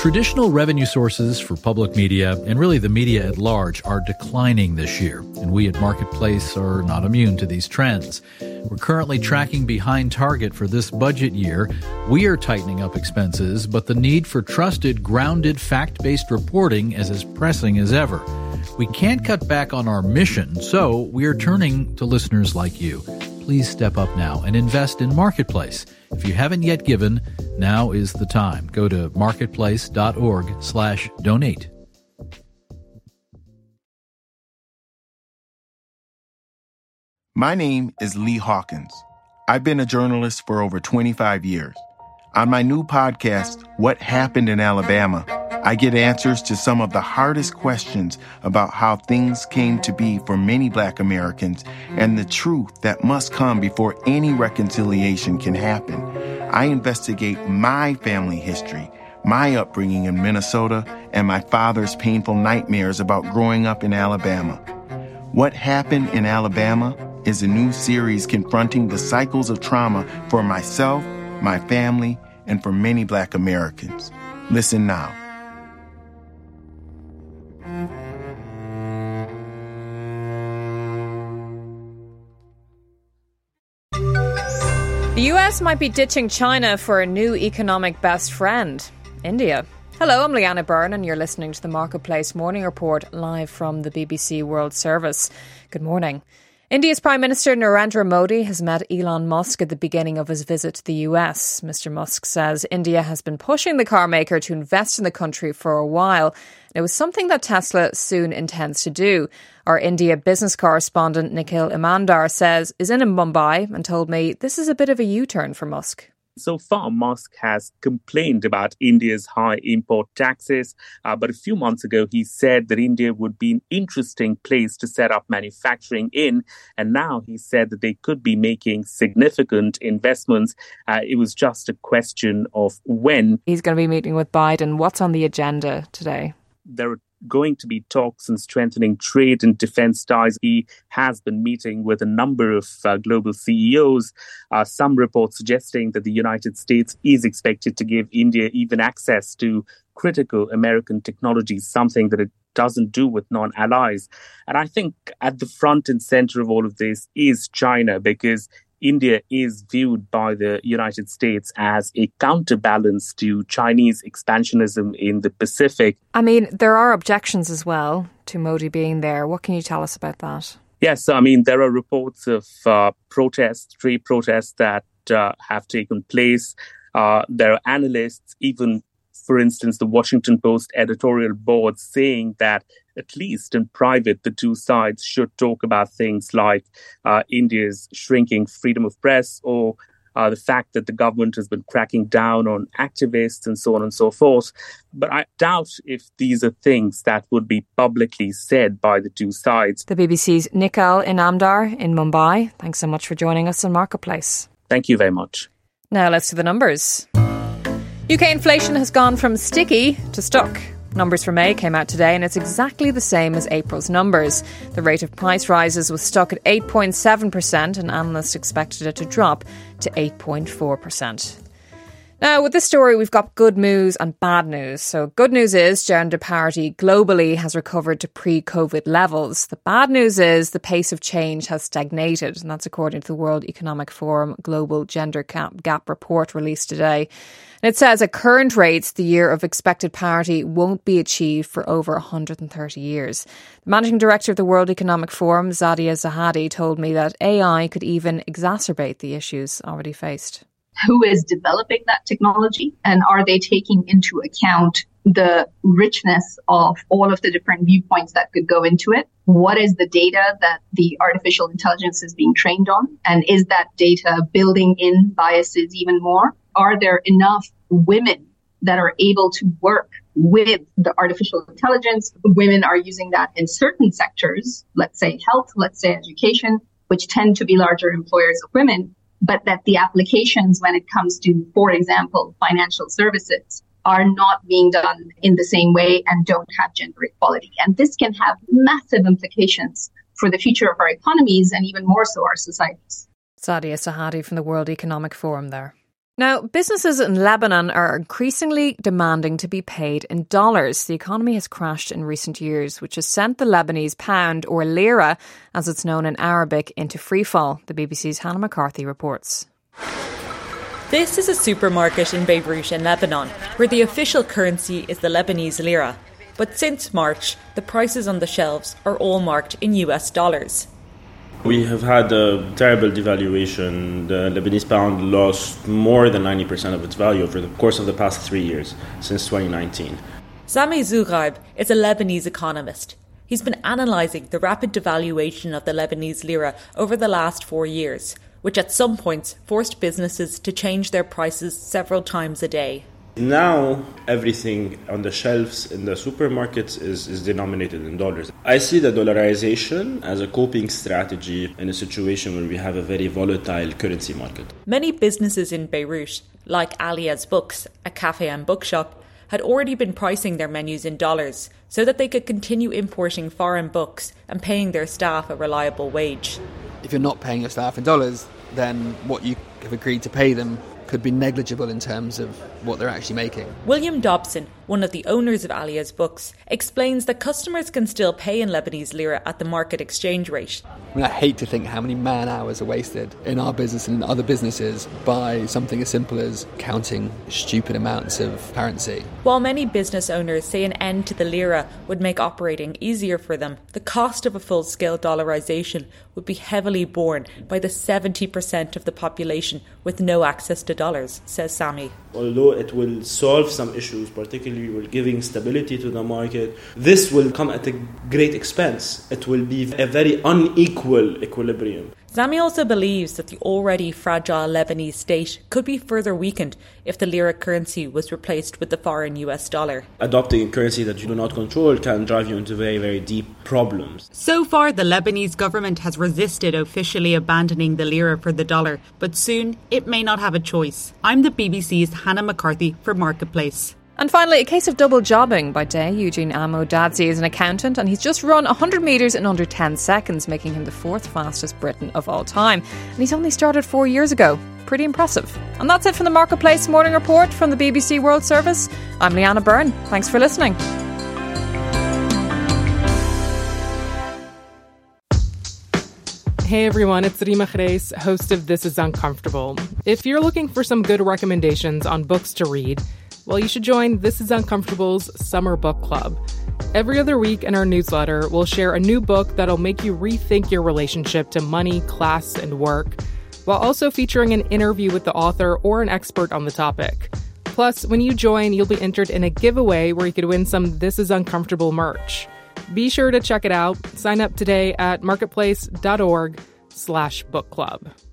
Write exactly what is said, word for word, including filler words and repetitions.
Traditional revenue sources for public media, and really the media at large, are declining this year, and we at Marketplace are not immune to these trends. We're currently tracking behind target for this budget year. We are tightening up expenses, but the need for trusted, grounded, fact-based reporting is as pressing as ever. We can't cut back on our mission, so we are turning to listeners like you. Please step up now and invest in Marketplace. If you haven't yet given, now is the time. Go to marketplace.org slash donate. My name is Lee Hawkins. I've been a journalist for over twenty-five years. On my new podcast, What Happened in Alabama, I get answers to some of the hardest questions about how things came to be for many Black Americans and the truth that must come before any reconciliation can happen. I investigate my family history, my upbringing in Minnesota, and my father's painful nightmares about growing up in Alabama. What Happened in Alabama is a new series confronting the cycles of trauma for myself, my family, and for many Black Americans. Listen now. The U S might be ditching China for a new economic best friend, India. Hello, I'm Leanna Byrne and you're listening to the Marketplace Morning Report live from the B B C World Service. Good morning. India's Prime Minister Narendra Modi has met Elon Musk at the beginning of his visit to the U S. Mister Musk says India has been pushing the car maker to invest in the country for a while. It was something that Tesla soon intends to do. Our India business correspondent Nikhil Imandar says is in Mumbai and told me this is a bit of a U-turn for Musk. So far, Musk has complained about India's high import taxes, uh, but a few months ago he said that India would be an interesting place to set up manufacturing in, and now he said that they could be making significant investments. Uh, it was just a question of when. He's going to be meeting with Biden. What's on the agenda today? There are going to be talks on strengthening trade and defense ties. He has been meeting with a number of uh, global C E Os. Uh, some reports suggesting that the United States is expected to give India even access to critical American technologies, something that it doesn't do with non-allies. And I think at the front and center of all of this is China, because India is viewed by the United States as a counterbalance to Chinese expansionism in the Pacific. I mean, there are objections as well to Modi being there. What can you tell us about that? Yes, I mean, there are reports of uh, protests, trade protests that uh, have taken place. Uh, there are analysts, even, for instance, the Washington Post editorial board saying that at least in private, the two sides should talk about things like uh, India's shrinking freedom of press or uh, the fact that the government has been cracking down on activists and so on and so forth. But I doubt if these are things that would be publicly said by the two sides. The B B C's Nikhil Inamdar in Mumbai. Thanks so much for joining us on Marketplace. Thank you very much. Now let's do the numbers. U K inflation has gone from sticky to stuck. Numbers for May came out today and it's exactly the same as April's numbers. The rate of price rises was stuck at eight point seven percent and analysts expected it to drop to eight point four percent. Now, with this story, we've got good news and bad news. So good news is gender parity globally has recovered to pre-COVID levels. The bad news is the pace of change has stagnated, and that's according to the World Economic Forum Global Gender Gap Report released today. And it says at current rates, the year of expected parity won't be achieved for over one hundred thirty years. The managing director of the World Economic Forum, Zadia Zahadi, told me that A I could even exacerbate the issues already faced. Who is developing that technology, and are they taking into account the richness of all of the different viewpoints that could go into it? What is the data that the artificial intelligence is being trained on? And is that data building in biases even more? Are there enough women that are able to work with the artificial intelligence? Women are using that in certain sectors, let's say health, let's say education, which tend to be larger employers of women, but that the applications when it comes to, for example, financial services are not being done in the same way and don't have gender equality. And this can have massive implications for the future of our economies and even more so our societies. Zadia Zahadi from the World Economic Forum there. Now, businesses in Lebanon are increasingly demanding to be paid in dollars. The economy has crashed in recent years, which has sent the Lebanese pound, or lira, as it's known in Arabic, into freefall. The B B C's Hannah McCarthy reports. This is a supermarket in Beirut in Lebanon, where the official currency is the Lebanese lira. But since March, the prices on the shelves are all marked in U S dollars. We have had a terrible devaluation. The Lebanese pound lost more than ninety percent of its value over the course of the past three years, since twenty nineteen. Sami Zoughaib is a Lebanese economist. He's been analysing the rapid devaluation of the Lebanese lira over the last four years, which at some points forced businesses to change their prices several times a day. Now, everything on the shelves in the supermarkets is, is denominated in dollars. I see the dollarization as a coping strategy in a situation where we have a very volatile currency market. Many businesses in Beirut, like Alia's Books, a cafe and bookshop, had already been pricing their menus in dollars so that they could continue importing foreign books and paying their staff a reliable wage. If you're not paying your staff in dollars, then what you have agreed to pay them could be negligible in terms of what they're actually making. William Dobson, one of the owners of Alia's Books, explains that customers can still pay in Lebanese lira at the market exchange rate. I mean, I hate to think how many man hours are wasted in our business and in other businesses by something as simple as counting stupid amounts of currency. While many business owners say an end to the lira would make operating easier for them, the cost of a full-scale dollarization would be heavily borne by the seventy percent of the population with no access to dollars, says Sami. Although it will solve some issues, particularly with giving stability to the market, this will come at a great expense. It will be a very unequal equilibrium. Sami also believes that the already fragile Lebanese state could be further weakened if the lira currency was replaced with the foreign U S dollar. Adopting a currency that you do not control can drive you into very, very deep problems. So far, the Lebanese government has resisted officially abandoning the lira for the dollar, but soon it may not have a choice. I'm the B B C's Hannah McCarthy for Marketplace. And finally, a case of double jobbing by day. Eugene Amo-Dadzi is an accountant and he's just run one hundred metres in under ten seconds, making him the fourth fastest Briton of all time. And he's only started four years ago. Pretty impressive. And that's it from the Marketplace Morning Report from the B B C World Service. I'm Leanna Byrne. Thanks for listening. Hey everyone, it's Rima Khreis, host of This Is Uncomfortable. If you're looking for some good recommendations on books to read, well, you should join This Is Uncomfortable's Summer Book Club. Every other week in our newsletter, we'll share a new book that'll make you rethink your relationship to money, class, and work, while also featuring an interview with the author or an expert on the topic. Plus, when you join, you'll be entered in a giveaway where you could win some This Is Uncomfortable merch. Be sure to check it out. Sign up today at marketplace.org slash book club.